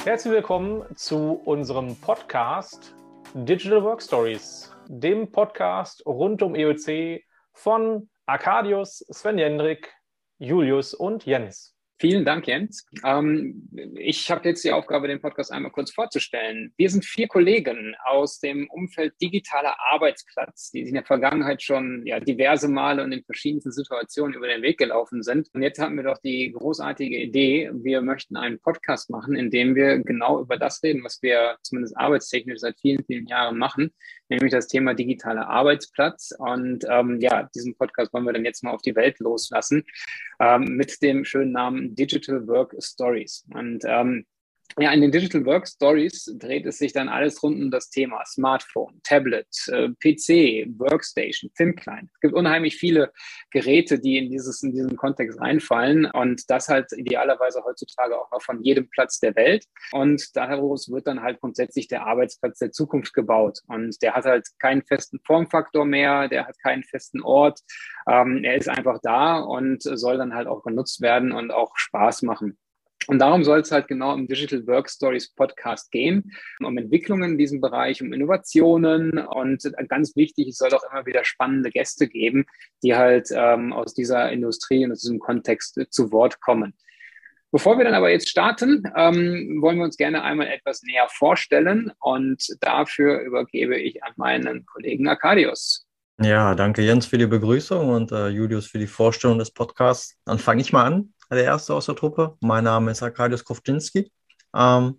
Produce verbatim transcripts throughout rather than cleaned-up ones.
Herzlich willkommen zu unserem Podcast Digital Work Stories, dem Podcast rund um E O C von Arkadius, Sven Jendrik, Julius und Jens. Vielen Dank, Jens. Ähm, ich habe jetzt die Aufgabe, den Podcast einmal kurz vorzustellen. Wir sind vier Kollegen aus dem Umfeld digitaler Arbeitsplatz, die in der Vergangenheit schon ja, diverse Male und in verschiedensten Situationen über den Weg gelaufen sind. Und jetzt haben wir doch die großartige Idee, wir möchten einen Podcast machen, in dem wir genau über das reden, was wir zumindest arbeitstechnisch seit vielen, vielen Jahren machen, nämlich das Thema digitaler Arbeitsplatz. Und ähm, ja, diesen Podcast wollen wir dann jetzt mal auf die Welt loslassen ähm, mit dem schönen Namen Digital Work Stories. Und ähm, ja, in den Digital Work Stories dreht es sich dann alles rund um das Thema Smartphone, Tablet, äh, P C, Workstation, Thin-Client. Es gibt unheimlich viele Geräte, die in, dieses, in diesen Kontext reinfallen und das halt idealerweise heutzutage auch noch von jedem Platz der Welt. Und daraus wird dann halt grundsätzlich der Arbeitsplatz der Zukunft gebaut. Und der hat halt keinen festen Formfaktor mehr, der hat keinen festen Ort. Ähm, er ist einfach da und soll dann halt auch genutzt werden und auch Spaß machen. Und darum soll es halt genau im Digital Work Stories Podcast gehen, um Entwicklungen in diesem Bereich, um Innovationen und ganz wichtig, es soll auch immer wieder spannende Gäste geben, die halt ähm, aus dieser Industrie und aus diesem Kontext äh, zu Wort kommen. Bevor wir dann aber jetzt starten, ähm, wollen wir uns gerne einmal etwas näher vorstellen und dafür übergebe ich an meinen Kollegen Arkadius. Ja, danke Jens für die Begrüßung und äh, Julius für die Vorstellung des Podcasts. Dann fange ich mal an, der Erste aus der Truppe. Mein Name ist Arkadius Kowczynski. Ähm,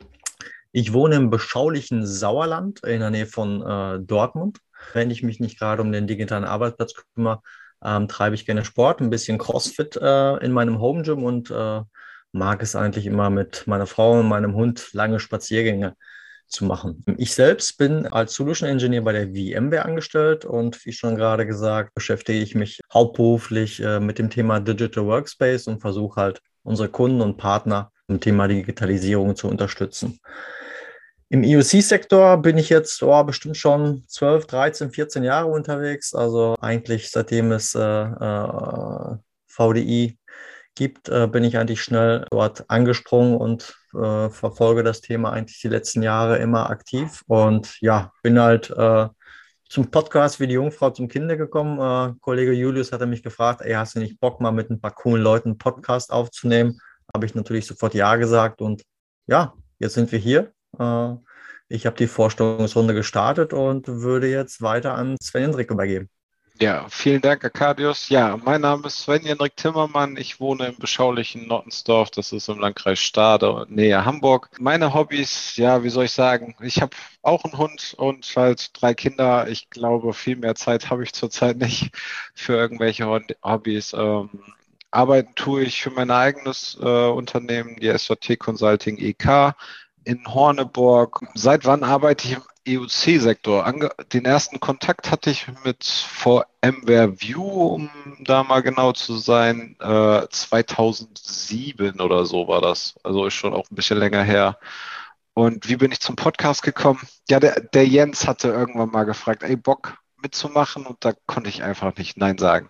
ich wohne im beschaulichen Sauerland in der Nähe von äh, Dortmund. Wenn ich mich nicht gerade um den digitalen Arbeitsplatz kümmere, ähm, treibe ich gerne Sport, ein bisschen CrossFit äh, in meinem Home Gym und äh, mag es eigentlich immer mit meiner Frau und meinem Hund lange Spaziergänge zu machen. Ich selbst bin als Solution Engineer bei der VMware angestellt und wie schon gerade gesagt, beschäftige ich mich hauptberuflich äh, mit dem Thema Digital Workspace und versuche halt unsere Kunden und Partner im Thema Digitalisierung zu unterstützen. Im E O C-Sektor bin ich jetzt oh, bestimmt schon zwölf, dreizehn, vierzehn Jahre unterwegs, also eigentlich seitdem es äh, äh, V D I gibt, äh, bin ich eigentlich schnell dort angesprungen und äh, verfolge das Thema eigentlich die letzten Jahre immer aktiv. Und ja, bin halt äh, zum Podcast wie die Jungfrau zum Kinde gekommen. Äh, Kollege Julius hatte mich gefragt, ey, hast du nicht Bock, mal mit ein paar coolen Leuten einen Podcast aufzunehmen? Habe ich natürlich sofort ja gesagt und ja, jetzt sind wir hier. Äh, ich habe die Vorstellungsrunde gestartet und würde jetzt weiter an Sven Jendrik übergeben. Ja, vielen Dank, Arkadius. Ja, mein Name ist Sven Jendrik Timmermann. Ich wohne im beschaulichen Nottensdorf. Das ist im Landkreis Stade, Nähe Hamburg. Meine Hobbys, ja, wie soll ich sagen? Ich habe auch einen Hund und halt drei Kinder. Ich glaube, viel mehr Zeit habe ich zurzeit nicht für irgendwelche Hobbys. Ähm, arbeiten tue ich für mein eigenes äh, Unternehmen, die S J T Consulting E K in Horneburg. Seit wann arbeite ich im E O C-Sektor? Den ersten Kontakt hatte ich mit VMware View, um da mal genau zu sein, äh, zweitausendsieben oder so war das. Also ist schon auch ein bisschen länger her. Und wie bin ich zum Podcast gekommen? Ja, der, der Jens hatte irgendwann mal gefragt, ey, Bock mitzumachen? Und da konnte ich einfach nicht Nein sagen.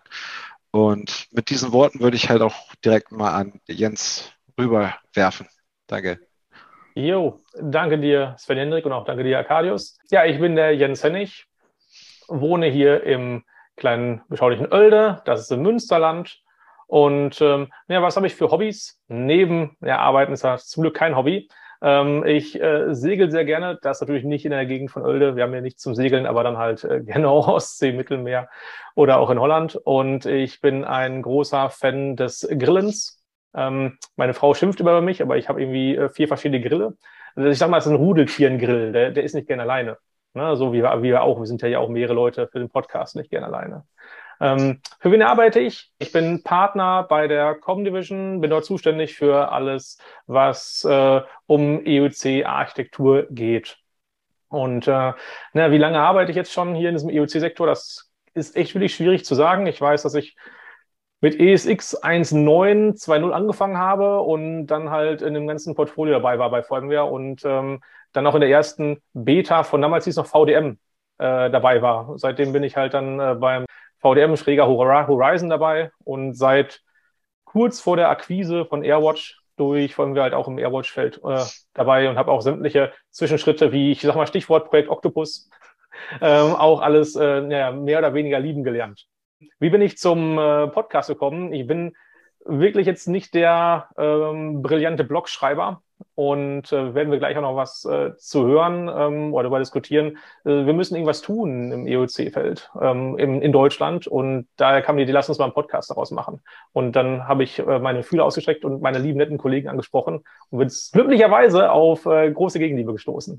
Und mit diesen Worten würde ich halt auch direkt mal an Jens rüberwerfen. Danke. Jo, danke dir, Sven Jendrik, und auch danke dir, Arkadius. Ja, ich bin der Jens Hennig, wohne hier im kleinen beschaulichen Oelde, das ist im Münsterland. Und ähm, ja, was habe ich für Hobbys? Neben ja, Arbeiten ist das zum Glück kein Hobby. Ähm, ich äh, segel sehr gerne, das natürlich nicht in der Gegend von Oelde, wir haben ja nichts zum Segeln, aber dann halt äh, gerne auch Ostsee, Mittelmeer oder auch in Holland. Und ich bin ein großer Fan des Grillens. Ähm, meine Frau schimpft über mich, aber ich habe irgendwie äh, vier verschiedene Grille. Also ich sag mal, es ist ein Rudeltieren-Grill, der, der ist nicht gern alleine. Ne? So wie wir, wie wir auch. Wir sind ja, ja auch mehrere Leute für den Podcast, nicht gern alleine. Ähm, für wen arbeite ich? Ich bin Partner bei der Comdivision, bin dort zuständig für alles, was äh, um E O C-Architektur geht. Und äh, na, wie lange arbeite ich jetzt schon hier in diesem E O C-Sektor? Das ist echt wirklich schwierig zu sagen. Ich weiß, dass ich mit E S X eins Punkt neun zwei Punkt null angefangen habe und dann halt in dem ganzen Portfolio dabei war bei VMware und ähm, dann auch in der ersten Beta von damals hieß noch V D M äh, dabei war. Seitdem bin ich halt dann äh, beim V D M schräger Horizon dabei und seit kurz vor der Akquise von AirWatch durch, vor allem wir halt auch im Airwatch-Feld äh, dabei und habe auch sämtliche Zwischenschritte, wie ich sag mal Stichwort Projekt Octopus, ähm, auch alles äh, ja, mehr oder weniger lieben gelernt. Wie bin ich zum äh, Podcast gekommen? Ich bin wirklich jetzt nicht der ähm, brillante Blogschreiber und äh, werden wir gleich auch noch was äh, zu hören ähm, oder darüber diskutieren. Äh, wir müssen irgendwas tun im E O C-Feld ähm, in, in Deutschland und daher kam die Idee, lass uns mal einen Podcast daraus machen. Und dann habe ich äh, meine Fühler ausgestreckt und meine lieben netten Kollegen angesprochen und bin glücklicherweise auf äh, große Gegenliebe gestoßen.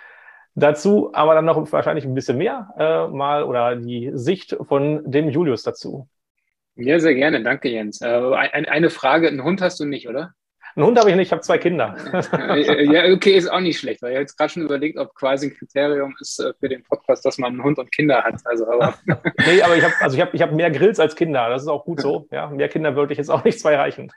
Dazu aber dann noch wahrscheinlich ein bisschen mehr äh, mal oder die Sicht von dem Julius dazu. Ja, sehr gerne. Danke, Jens. Äh, ein, eine Frage, einen Hund hast du nicht, oder? Einen Hund habe ich nicht, ich habe zwei Kinder. Ja, okay, ist auch nicht schlecht, weil ich habe jetzt gerade schon überlegt, ob quasi ein Kriterium ist äh, für den Podcast, dass man einen Hund und Kinder hat. Also, aber nee, aber ich habe also ich hab, ich hab mehr Grills als Kinder, das ist auch gut so. Ja, mehr Kinder würde ich jetzt auch nicht zwei reichen.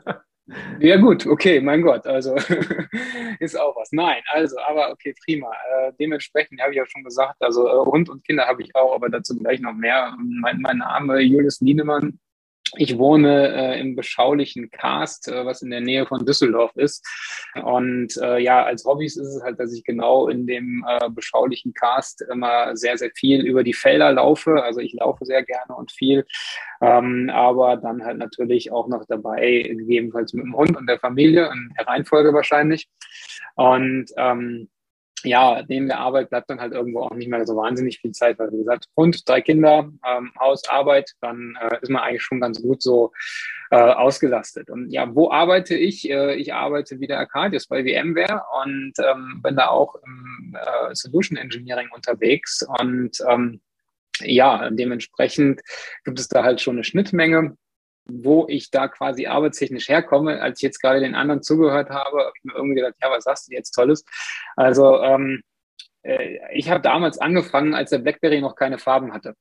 Ja gut, okay, mein Gott, also ist auch was. Nein, also, aber okay, prima. Äh, dementsprechend habe ich ja schon gesagt, also äh, Hund und Kinder habe ich auch, aber dazu gleich noch mehr. Mein, mein Name Julius Lienemann. Ich wohne äh, im beschaulichen Karst, äh, was in der Nähe von Düsseldorf ist. Und äh, ja, als Hobbys ist es halt, dass ich genau in dem äh, beschaulichen Karst immer sehr, sehr viel über die Felder laufe. Also ich laufe sehr gerne und viel, ähm, aber dann halt natürlich auch noch dabei, gegebenenfalls mit dem Hund und der Familie, in der Reihenfolge wahrscheinlich. Und ähm, ja, neben der Arbeit bleibt dann halt irgendwo auch nicht mehr so wahnsinnig viel Zeit, weil wie gesagt, Hund, drei Kinder, ähm, Haus, Arbeit, dann äh, ist man eigentlich schon ganz gut so äh, ausgelastet. Und ja, wo arbeite ich? Äh, ich arbeite wie der Arcadius bei VMware und ähm, bin da auch im äh, Solution Engineering unterwegs und ähm, ja, dementsprechend gibt es da halt schon eine Schnittmenge. Wo ich da quasi arbeitstechnisch herkomme. Als ich jetzt gerade den anderen zugehört habe, habe ich mir irgendwie gedacht, ja, was sagst du jetzt Tolles? Also ähm, äh, ich habe damals angefangen, als der BlackBerry noch keine Farben hatte.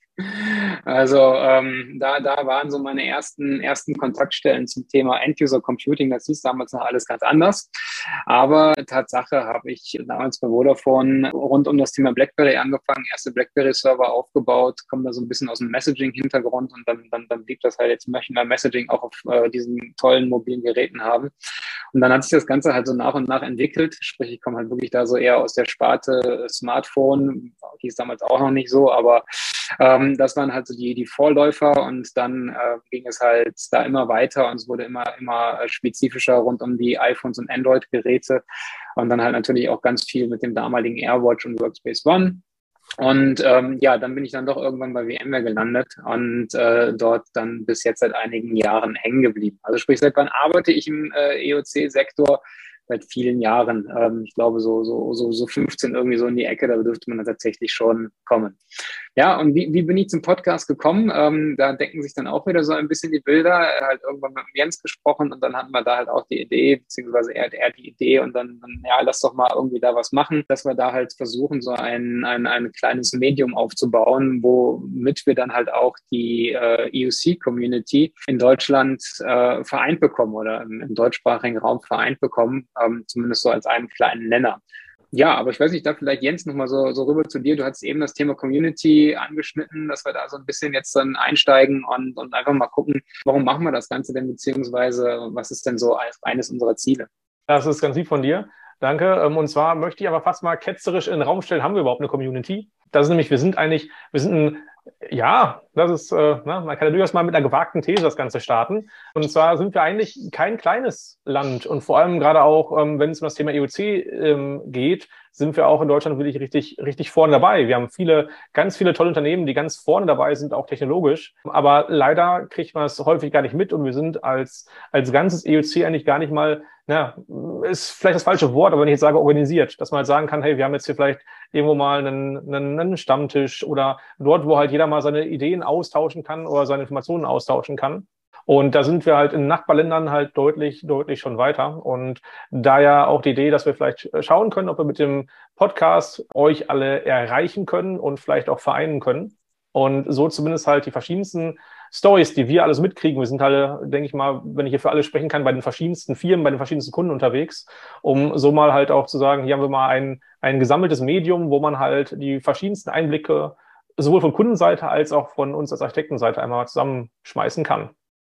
Also ähm, da, da waren so meine ersten, ersten Kontaktstellen zum Thema End-User Computing. Das hieß damals noch alles ganz anders. Aber Tatsache habe ich damals bei Vodafone rund um das Thema BlackBerry angefangen, erste BlackBerry-Server aufgebaut, komme da so ein bisschen aus dem Messaging-Hintergrund und dann, dann, dann blieb das halt, jetzt möchten wir Messaging auch auf äh, diesen tollen mobilen Geräten haben. Und dann hat sich das Ganze halt so nach und nach entwickelt. Sprich, ich komme halt wirklich da so eher aus der Sparte Smartphone, hieß damals auch noch nicht so, aber ähm, das waren halt so die, die Vorläufer und dann äh, ging es halt da immer weiter und es wurde immer, immer spezifischer rund um die iPhones und Android-Geräte und dann halt natürlich auch ganz viel mit dem damaligen AirWatch und Workspace ONE. Und ähm, ja, dann bin ich dann doch irgendwann bei VMware gelandet und äh, dort dann bis jetzt seit einigen Jahren hängen geblieben. Also sprich, seit wann arbeite ich im äh, E O C-Sektor? Seit vielen Jahren. Ähm, ich glaube, so, so, so, so fünfzehn irgendwie so in die Ecke, da dürfte man dann tatsächlich schon kommen. Ja, und wie, wie bin ich zum Podcast gekommen? Ähm, da decken sich dann auch wieder so ein bisschen die Bilder. Er hat halt irgendwann mit Jens gesprochen und dann hatten wir da halt auch die Idee, beziehungsweise er hat er die Idee und dann, dann, ja, lass doch mal irgendwie da was machen, dass wir da halt versuchen, so ein, ein, ein kleines Medium aufzubauen, womit wir dann halt auch die äh, E O C-Community in Deutschland äh, vereint bekommen oder im, im deutschsprachigen Raum vereint bekommen. Ähm, zumindest so als einen kleinen Nenner. Ja, aber ich weiß nicht, da vielleicht Jens nochmal so, so rüber zu dir. Du hattest eben das Thema Community angeschnitten, dass wir da so ein bisschen jetzt dann einsteigen und, und einfach mal gucken, warum machen wir das Ganze denn, beziehungsweise was ist denn so eines unserer Ziele? Das ist ganz lieb von dir. Danke. Und zwar möchte ich aber fast mal ketzerisch in den Raum stellen, haben wir überhaupt eine Community? Das ist nämlich, wir sind eigentlich, wir sind ein, ja, das ist, äh, na, man kann ja durchaus mal mit einer gewagten These das Ganze starten. Und zwar sind wir eigentlich kein kleines Land und vor allem gerade auch, ähm, wenn es um das Thema E O C ähm, geht, sind wir auch in Deutschland wirklich richtig, richtig vorne dabei. Wir haben viele, ganz viele tolle Unternehmen, die ganz vorne dabei sind, auch technologisch. Aber leider kriegt man es häufig gar nicht mit und wir sind als, als ganzes E O C eigentlich gar nicht mal, na, ist vielleicht das falsche Wort, aber wenn ich jetzt sage organisiert, dass man halt sagen kann, hey, wir haben jetzt hier vielleicht irgendwo mal einen, einen, einen Stammtisch oder dort, wo halt jeder mal seine Ideen austauschen kann oder seine Informationen austauschen kann. Und da sind wir halt in Nachbarländern halt deutlich, deutlich schon weiter. Und daher auch die Idee, dass wir vielleicht schauen können, ob wir mit dem Podcast euch alle erreichen können und vielleicht auch vereinen können. Und so zumindest halt die verschiedensten Stories, die wir alles mitkriegen. Wir sind halt, denke ich mal, wenn ich hier für alle sprechen kann, bei den verschiedensten Firmen, bei den verschiedensten Kunden unterwegs, um so mal halt auch zu sagen, hier haben wir mal ein, ein gesammeltes Medium, wo man halt die verschiedensten Einblicke sowohl von Kundenseite als auch von uns als Architektenseite einmal zusammenschmeißen kann.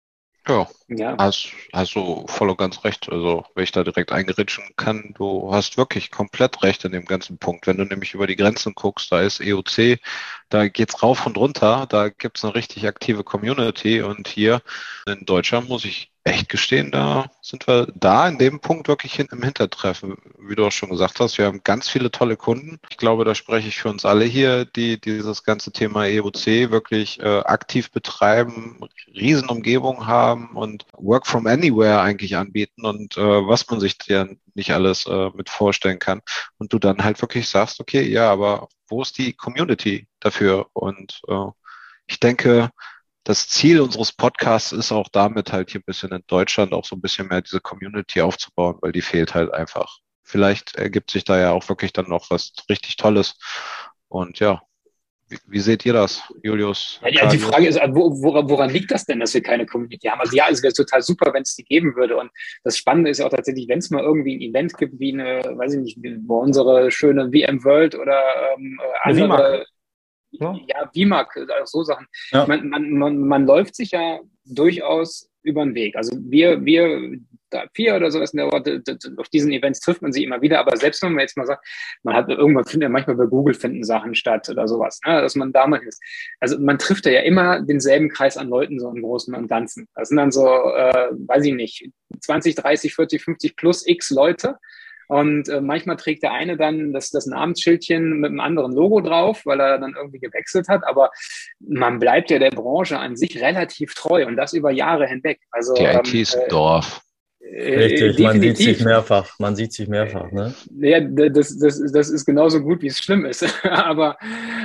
Ja, Ja. hast, hast du voll und ganz recht. Also, wenn ich da direkt eingeritschen kann, du hast wirklich komplett recht in dem ganzen Punkt. Wenn du nämlich über die Grenzen guckst, da ist E O C, da geht's rauf und runter, da gibt's eine richtig aktive Community und hier in Deutschland muss ich echt gestehen, da sind wir da in dem Punkt wirklich hin, im Hintertreffen. Wie du auch schon gesagt hast, wir haben ganz viele tolle Kunden. Ich glaube, da spreche ich für uns alle hier, die dieses ganze Thema E O C wirklich äh, aktiv betreiben, Riesenumgebung haben und Work from Anywhere eigentlich anbieten und äh, was man sich ja nicht alles äh, mit vorstellen kann. Und du dann halt wirklich sagst, okay, ja, aber wo ist die Community dafür? Und äh, ich denke, das Ziel unseres Podcasts ist auch damit halt hier ein bisschen in Deutschland auch so ein bisschen mehr diese Community aufzubauen, weil die fehlt halt einfach. Vielleicht ergibt sich da ja auch wirklich dann noch was richtig Tolles. Und ja, wie, wie seht ihr das, Julius? Ja, ja, die Frage ist, wo, woran, woran liegt das denn, dass wir keine Community haben? Also ja, es wäre total super, wenn es die geben würde. Und das Spannende ist ja auch tatsächlich, wenn es mal irgendwie ein Event gibt, wie eine, weiß ich nicht, wo unsere schöne V M World oder ähm, andere, ja, ja V MAG, auch so Sachen. Ja. Man, man, man, man läuft sich ja durchaus über den Weg. Also wir, wir da vier oder sowas in der Ort, auf diesen Events trifft man sie immer wieder, aber selbst wenn man jetzt mal sagt, man hat irgendwann findet ja manchmal bei Google finden Sachen statt oder sowas, ne, dass man da mal ist. Also man trifft ja immer denselben Kreis an Leuten so im Großen und Ganzen. Das sind dann so, äh, weiß ich nicht, zwanzig, dreißig, vierzig, fünfzig plus x Leute. Und äh, manchmal trägt der eine dann das, das Namensschildchen mit einem anderen Logo drauf, weil er dann irgendwie gewechselt hat. Aber man bleibt ja der Branche an sich relativ treu und das über Jahre hinweg. Also, die I T ist ein Dorf. Richtig, man sieht sich mehrfach, man sieht sich mehrfach, ne? Ja, das, das, das ist genauso gut, wie es schlimm ist. aber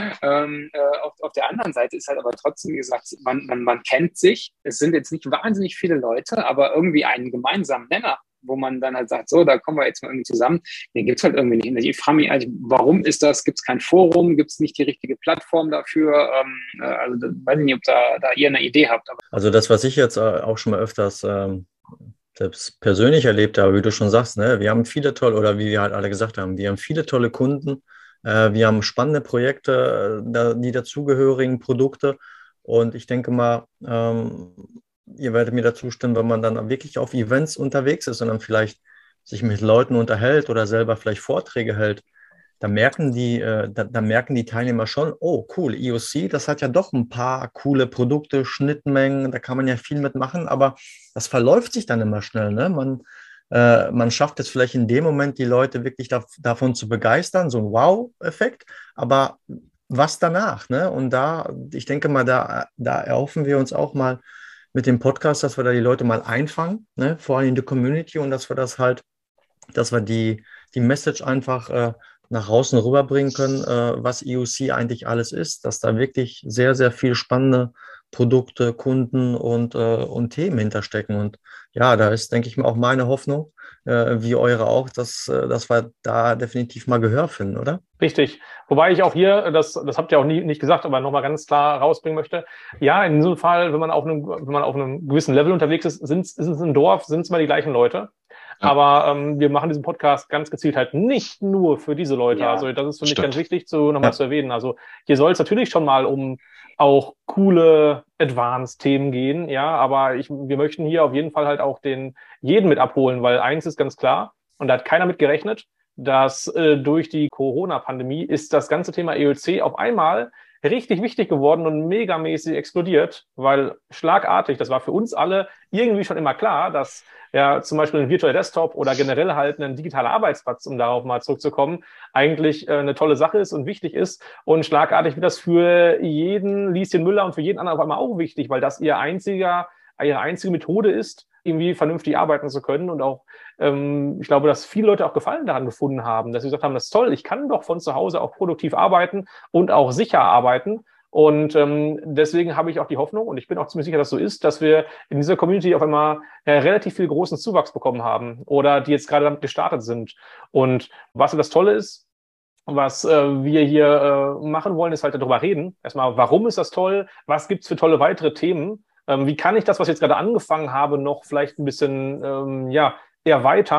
ähm, auf, auf der anderen Seite ist halt aber trotzdem gesagt, man, man, man kennt sich. Es sind jetzt nicht wahnsinnig viele Leute, aber irgendwie einen gemeinsamen Nenner, wo man dann halt sagt, so, da kommen wir jetzt mal irgendwie zusammen. Den gibt's halt irgendwie nicht. Ich frage mich eigentlich, warum ist das? Gibt's kein Forum? Gibt's nicht die richtige Plattform dafür? Ähm, also da, weiß ich nicht, ob da, da ihr eine Idee habt. Aber also das, was ich jetzt auch schon mal öfters ähm, selbst persönlich erlebt habe, wie du schon sagst, ne, wir haben viele tolle, oder wie wir halt alle gesagt haben, wir haben viele tolle Kunden, äh, wir haben spannende Projekte, äh, die dazugehörigen Produkte und ich denke mal, ähm, ihr werdet mir dazu stimmen, wenn man dann wirklich auf Events unterwegs ist und dann vielleicht sich mit Leuten unterhält oder selber vielleicht Vorträge hält, da merken die, äh, da, da merken die Teilnehmer schon, oh cool, E O C, das hat ja doch ein paar coole Produkte, Schnittmengen, da kann man ja viel mitmachen, aber das verläuft sich dann immer schnell, ne? Man, äh, man schafft es vielleicht in dem Moment, die Leute wirklich da, davon zu begeistern, so ein Wow-Effekt, aber was danach, ne? Und da, ich denke mal, da, da erhoffen wir uns auch mal mit dem Podcast, dass wir da die Leute mal einfangen, ne? Vor allem in der Community und dass wir das halt, dass wir die, die Message einfach äh, nach außen rüberbringen können, äh, was E O C eigentlich alles ist, dass da wirklich sehr, sehr viel spannende Produkte, Kunden und, äh, und Themen hinterstecken. Und ja, da ist, denke ich mal, auch meine Hoffnung, äh, wie eure auch, dass, äh, dass wir da definitiv mal Gehör finden, oder? Richtig. Wobei ich auch hier, das, das habt ihr auch nie, nicht gesagt, aber nochmal ganz klar rausbringen möchte. Ja, in diesem Fall, wenn man auf einem, wenn man auf einem gewissen Level unterwegs ist, sind ist es ein Dorf, sind es mal die gleichen Leute. Ja. Aber ähm, wir machen diesen Podcast ganz gezielt halt nicht nur für diese Leute. Ja, also das ist für mich ganz wichtig zu nochmal ja. zu erwähnen. Also hier soll es natürlich schon mal um auch coole Advanced-Themen gehen, ja, aber ich, wir möchten hier auf jeden Fall halt auch den jeden mit abholen, weil eins ist ganz klar, und da hat keiner mit gerechnet, dass äh, durch die Corona-Pandemie ist das ganze Thema E O C auf einmal richtig wichtig geworden und megamäßig explodiert, weil schlagartig, das war für uns alle irgendwie schon immer klar, dass ja zum Beispiel ein virtueller Desktop oder generell halt ein digitaler Arbeitsplatz, um darauf mal zurückzukommen, eigentlich äh, eine tolle Sache ist und wichtig ist. Und schlagartig wird das für jeden Lieschen Müller und für jeden anderen auf einmal auch wichtig, weil das ihr einziger, ihre einzige Methode ist, irgendwie vernünftig arbeiten zu können. Und auch, ähm, ich glaube, dass viele Leute auch Gefallen daran gefunden haben, dass sie gesagt haben, das ist toll, ich kann doch von zu Hause auch produktiv arbeiten und auch sicher arbeiten. Und ähm, deswegen habe ich auch die Hoffnung, und ich bin auch ziemlich sicher, dass so ist, dass wir in dieser Community auf einmal ja, relativ viel großen Zuwachs bekommen haben oder die jetzt gerade damit gestartet sind. Und was das Tolle ist, was äh, wir hier äh, machen wollen, ist halt darüber reden. Erstmal, warum ist das toll? Was gibt's für tolle weitere Themen? Ähm, wie kann ich das, was ich jetzt gerade angefangen habe, noch vielleicht ein bisschen ähm, ja, erweitern?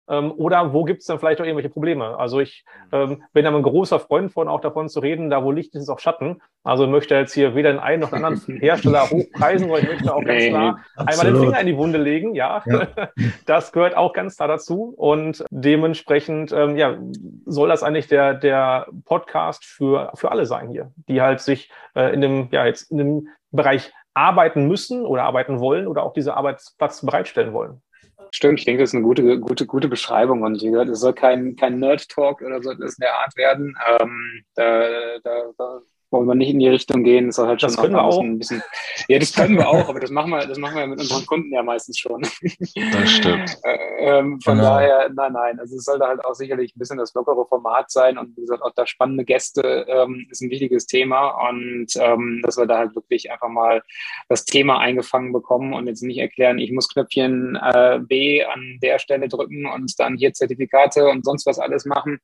Ähm, oder wo gibt es dann vielleicht auch irgendwelche Probleme? Also ich ähm, bin ja ein großer Freund von, auch davon zu reden, da wo Licht ist, ist auch Schatten. Also ich möchte jetzt hier weder den einen noch den anderen Hersteller hochpreisen, sondern ich möchte auch ganz Nee, klar einmal den absolut. Finger in die Wunde legen. Ja, Ja. das gehört auch ganz klar dazu. Und dementsprechend ähm, ja, soll das eigentlich der, der Podcast für, für alle sein hier, die halt sich äh, in dem, ja, jetzt in dem Bereich arbeiten müssen oder arbeiten wollen oder auch diese Arbeitsplatz bereitstellen wollen. Stimmt, ich denke, das ist eine gute, gute, gute Beschreibung und wie gesagt, es soll kein, kein Nerd-Talk oder so das in der Art werden. Ähm, da, da, da wollen wir nicht in die Richtung gehen. Es soll halt Das schon können noch wir auch. ein bisschen, ja, das können wir auch, aber das machen wir, das machen wir mit unseren Kunden ja meistens schon. Das stimmt. ähm, von Genau. daher, nein, nein, also es sollte halt auch sicherlich ein bisschen das lockere Format sein und wie gesagt, auch da spannende Gäste ähm, ist ein wichtiges Thema und ähm, dass wir da halt wirklich einfach mal das Thema eingefangen bekommen und jetzt nicht erklären, ich muss Knöpfchen äh, B an der Stelle drücken und dann hier Zertifikate und sonst was alles machen.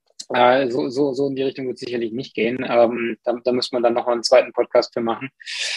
Äh, so, so, so in die Richtung wird es sicherlich nicht gehen. Ähm, da, da müssen wir dann noch mal einen zweiten Podcast für machen.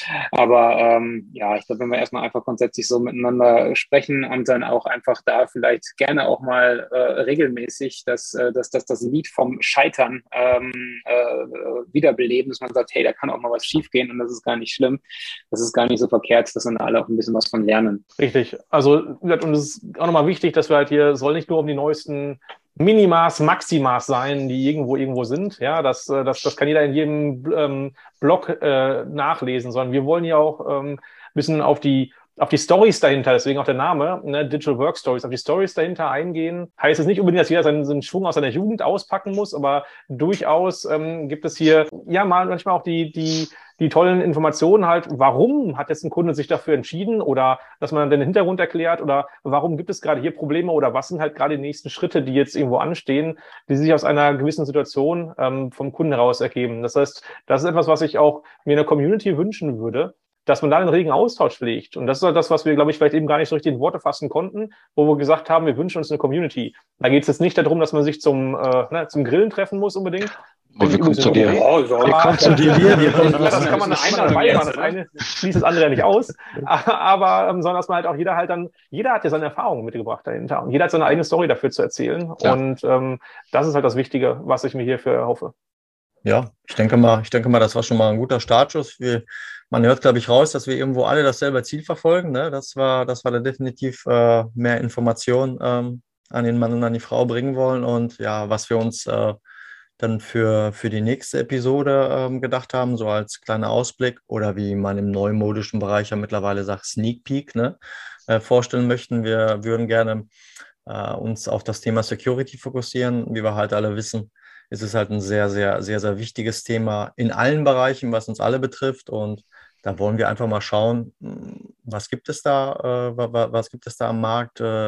Aber ähm, ja, ich glaube, wenn wir erstmal einfach grundsätzlich so miteinander sprechen und dann auch einfach da vielleicht gerne auch mal äh, regelmäßig das, äh, das, das, das Lied vom Scheitern ähm, äh, wiederbeleben, dass man sagt, hey, da kann auch mal was schiefgehen und das ist gar nicht schlimm. Das ist gar nicht so verkehrt, dass dann alle auch ein bisschen was von lernen. Richtig. Also, und es ist auch nochmal wichtig, dass wir halt hier, soll nicht nur um die neuesten Minimas, Maximas sein, die irgendwo irgendwo sind. Ja, das, das, das kann jeder in jedem ähm, Blog äh, nachlesen, sondern wir wollen ja auch ähm, ein bisschen auf die auf die Stories dahinter, deswegen auch der Name, ne, Digital Work Stories, auf die Stories dahinter eingehen. Heißt es nicht unbedingt, dass jeder seinen, seinen Schwung aus seiner Jugend auspacken muss, aber durchaus ähm, gibt es hier ja mal manchmal auch die, die, die tollen Informationen halt, warum hat jetzt ein Kunde sich dafür entschieden oder dass man den Hintergrund erklärt oder warum gibt es gerade hier Probleme oder was sind halt gerade die nächsten Schritte, die jetzt irgendwo anstehen, die sich aus einer gewissen Situation ähm, vom Kunden heraus ergeben. Das heißt, das ist etwas, was ich auch mir in der Community wünschen würde, dass man da einen regen Austausch pflegt. Und das ist halt das, was wir, glaube ich, vielleicht eben gar nicht so richtig in Worte fassen konnten, wo wir gesagt haben, wir wünschen uns eine Community. Da geht es jetzt nicht darum, dass man sich zum, äh, ne, zum Grillen treffen muss unbedingt. Oh, wir kommen zu dir. Oh, so. Aber, Wir kommen zu dir, wir, wir kommen ja, das kann man einmal dabei machen. Das eine schließt das andere ja nicht aus. Aber ähm, sondern dass man halt auch jeder halt dann, jeder hat ja seine Erfahrungen mitgebracht dahinter. Und jeder hat seine eigene Story dafür zu erzählen. Ja. Und ähm, das ist halt das Wichtige, was ich mir hierfür erhoffe. Ja, ich denke mal, ich denke mal, das war schon mal ein guter Startschuss. Wir, man hört, glaube ich, raus, dass wir irgendwo alle dasselbe Ziel verfolgen. Ne? Das war, das war da definitiv äh, mehr Informationen ähm, an den Mann und an die Frau bringen wollen. Und ja, was wir uns äh, dann für, für die nächste Episode ähm, gedacht haben, so als kleiner Ausblick oder wie man im neumodischen Bereich ja mittlerweile sagt, Sneak Peek, ne? äh, vorstellen möchten. Wir würden gerne äh, uns auf das Thema Security fokussieren, wie wir halt alle wissen. Es ist halt ein sehr, sehr, sehr, sehr wichtiges Thema in allen Bereichen, was uns alle betrifft. Und da wollen wir einfach mal schauen, was gibt es da, äh, was gibt es da am Markt, äh,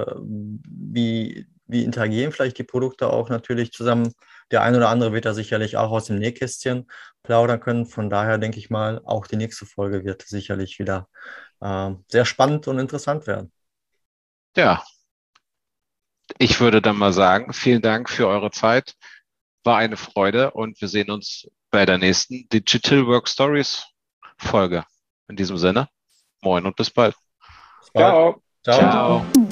wie, wie interagieren vielleicht die Produkte auch natürlich zusammen. Der ein oder andere wird da sicherlich auch aus dem Nähkästchen plaudern können. Von daher denke ich mal, auch die nächste Folge wird sicherlich wieder äh, sehr spannend und interessant werden. Ja, ich würde dann mal sagen, vielen Dank für eure Zeit. War eine Freude und wir sehen uns bei der nächsten Digital Work Stories Folge. In diesem Sinne, moin und bis bald. Bis bald. Ciao. Ciao. Ciao.